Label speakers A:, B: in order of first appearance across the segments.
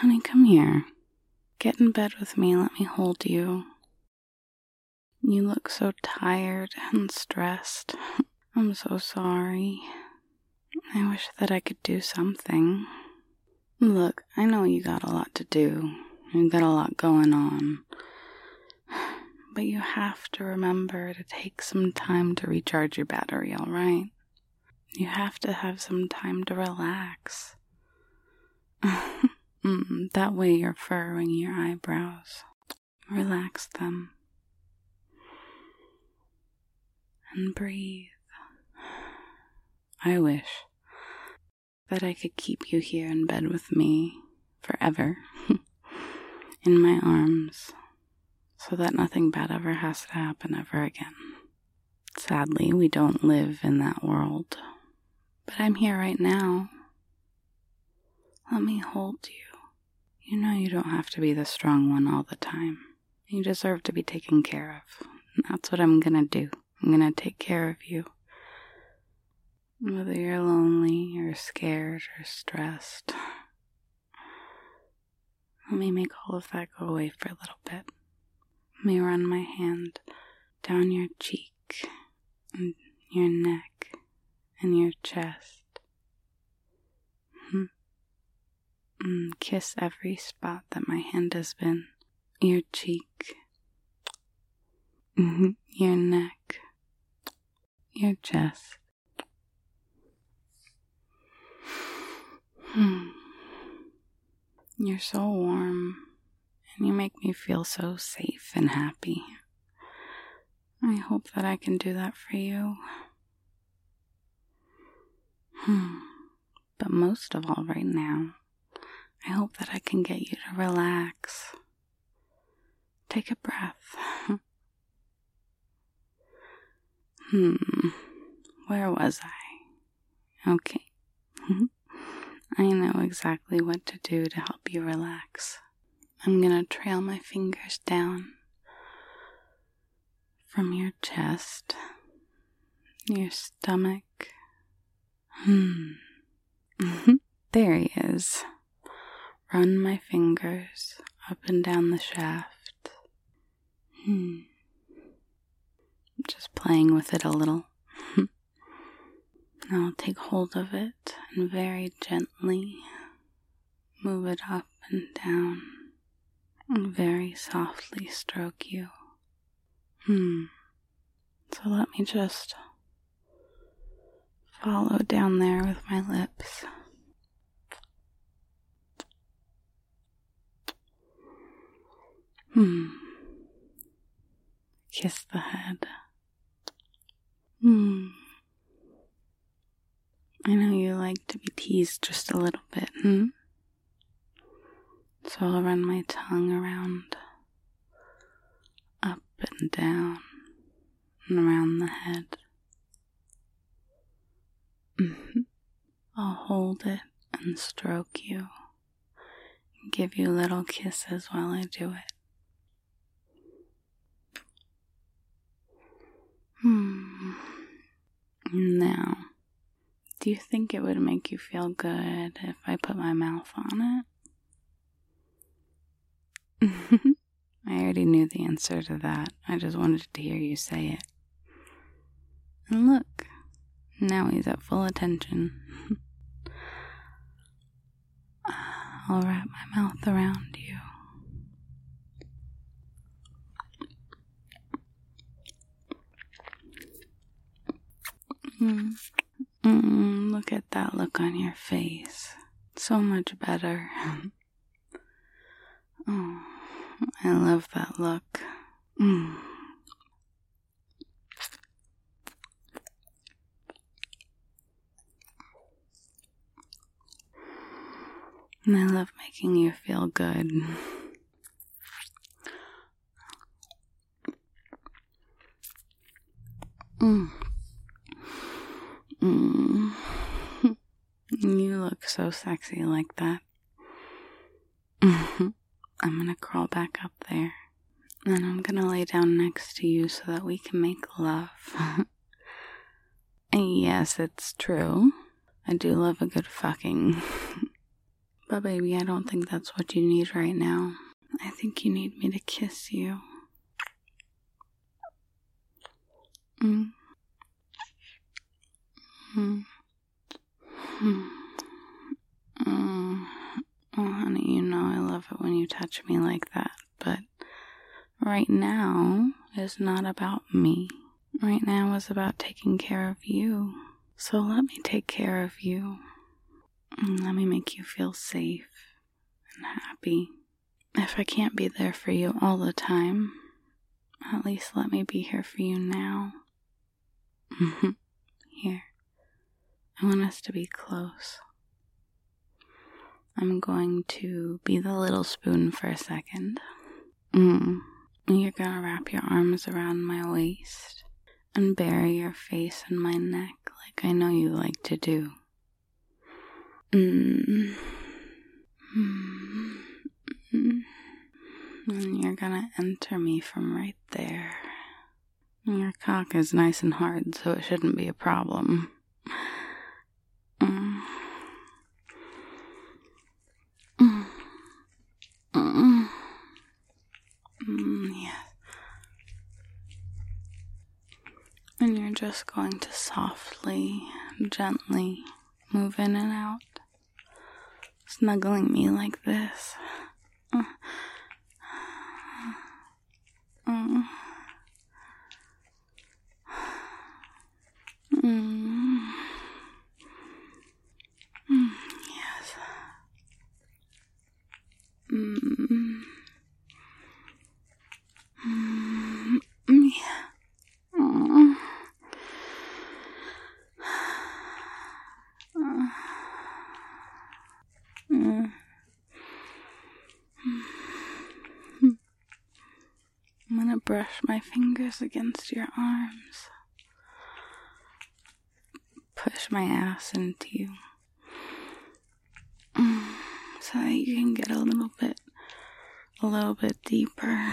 A: Honey, come here. Get in bed with me and let me hold you. You look so tired and stressed. I'm so sorry. I wish that I could do something. Look, I know you got a lot to do. You got a lot going on. But you have to remember to take some time to recharge your battery, alright? You have to have some time to relax. That way you're furrowing your eyebrows. Relax them. And breathe. I wish that I could keep you here in bed with me forever, in my arms, so that nothing bad ever has to happen ever again. Sadly, we don't live in that world, but I'm here right now. Let me hold you. You know you don't have to be the strong one all the time. You deserve to be taken care of. And that's what I'm gonna do. I'm gonna take care of you. Whether you're lonely or scared or stressed. Let me make all of that go away for a little bit. Let me run my hand down your cheek and your neck and your chest. And kiss every spot that my hand has been. Your cheek, your neck, your chest. You're so warm, and you make me feel so safe and happy. I hope that I can do that for you. But most of all right now, I hope that I can get you to relax. Take a breath. Where was I? Okay. I know exactly what to do to help you relax. I'm gonna trail my fingers down from your chest, your stomach. There he is. Run my fingers up and down the shaft. Just playing with it a little. Now I'll take hold of it and very gently move it up and down and very softly stroke you. So let me just follow down there with my lips. Kiss the head. I know you like to be teased just a little bit, So I'll run my tongue around, up and down, and around the head. I'll hold it and stroke you, and give you little kisses while I do it. Now, do you think it would make you feel good if I put my mouth on it? I already knew the answer to that. I just wanted to hear you say it. And look, now he's at full attention. I'll wrap my mouth around you. Look at that look on your face. So much better. Oh, I love that look. And I love making you feel good. You look so sexy like that. I'm gonna crawl back up there, and I'm gonna lay down next to you so that we can make love. And yes, it's true. I do love a good fucking. But baby, I don't think that's what you need right now. I think you need me to kiss you. Mm. Mm. Mm. Oh, honey, you know I love it when you touch me like that, but right now is not about me. Right now is about taking care of you. So let me take care of you. Let me make you feel safe and happy. If I can't be there for you all the time, at least let me be here for you now. Here. I want us to be close. I'm going to be the little spoon for a second. You're gonna wrap your arms around my waist and bury your face in my neck like I know you like to do. And you're gonna enter me from right there. Your cock is nice and hard, so it shouldn't be a problem. Yes. And you're just going to softly, gently move in and out, snuggling me like this. Yes. I'm gonna brush my fingers against your arms. Push my ass into you. So that you can get a little bit deeper.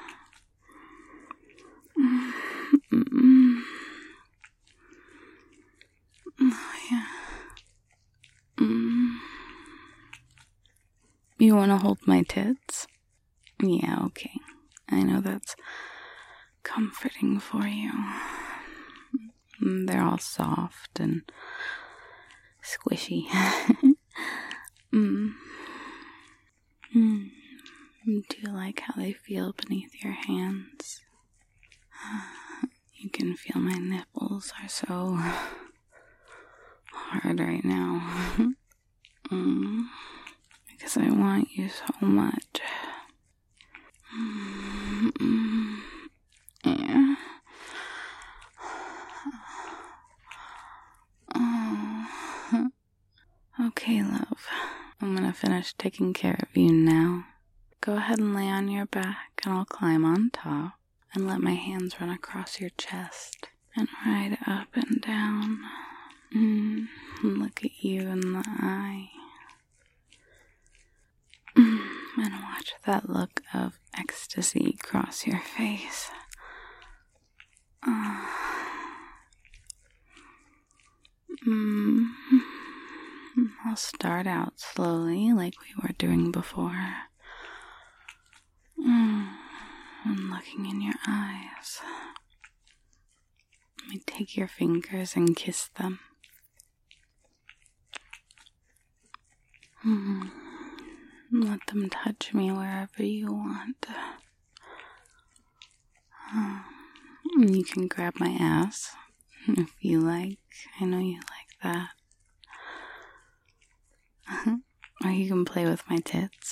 A: Oh, yeah. You want to hold my tits? Yeah, okay. I know that's comforting for you. They're all soft and squishy. Do you like how they feel beneath your hands? You can feel my nipples are so hard right now. Because I want you so much. Yeah. Okay, love. I'm gonna finish taking care of you now. Go ahead and lay on your back and I'll climb on top and let my hands run across your chest and ride up and down. And look at you in the eye. And watch that look of ecstasy cross your face. I'll start out slowly like we were doing before. And looking in your eyes. Let me take your fingers and kiss them. Let them touch me wherever you want. You can grab my ass if you like. I know you like that. Or you can play with my tits.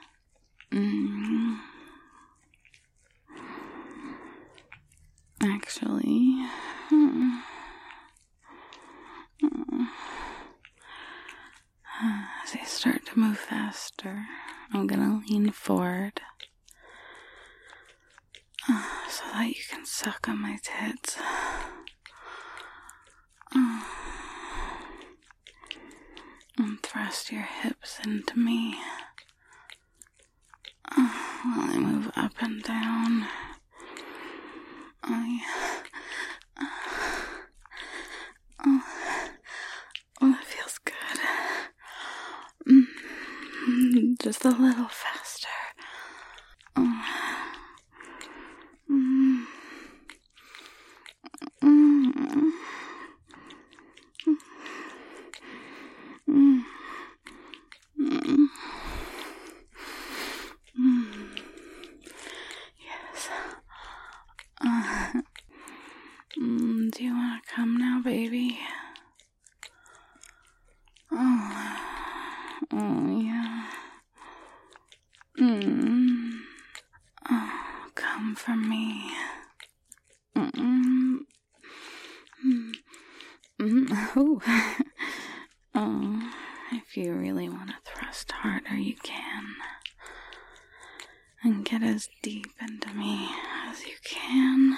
A: Actually, as I start to move faster, I'm gonna lean forward so that you can suck on my tits. And thrust your hips into me while I move up and down. Oh, yeah. Oh, that feels good. Just a little faster. Oh. Mm. Mm. Mm. Mm. Mm. Yes. Do you want to come now, baby? Oh, yeah. Oh, come for me. Oh. Oh, if you really want to thrust harder, you can. And get as deep into me as you can.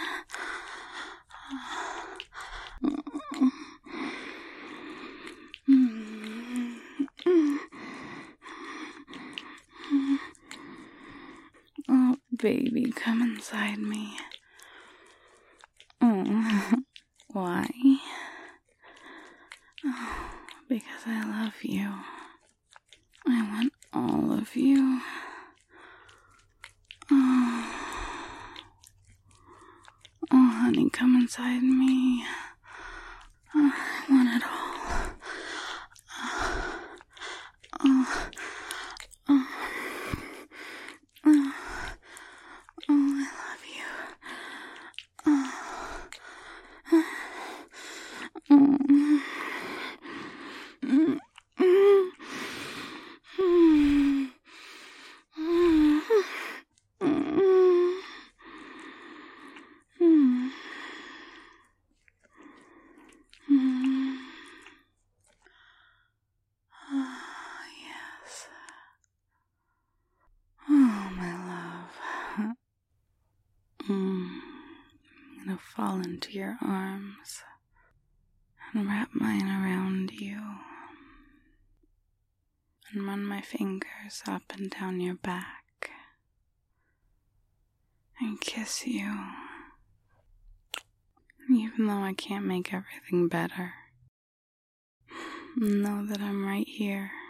A: Oh, baby, come inside me. Oh, why? Oh, because I love you. I want all of you. Oh, honey, come inside me. Oh, I want it all. Oh, oh, oh, oh, I love you. Oh, oh. Yes. Oh, my love. I'm gonna fall into your arms and wrap mine around you and run my fingers up and down your back and kiss you. Even though I can't make everything better, know that I'm right here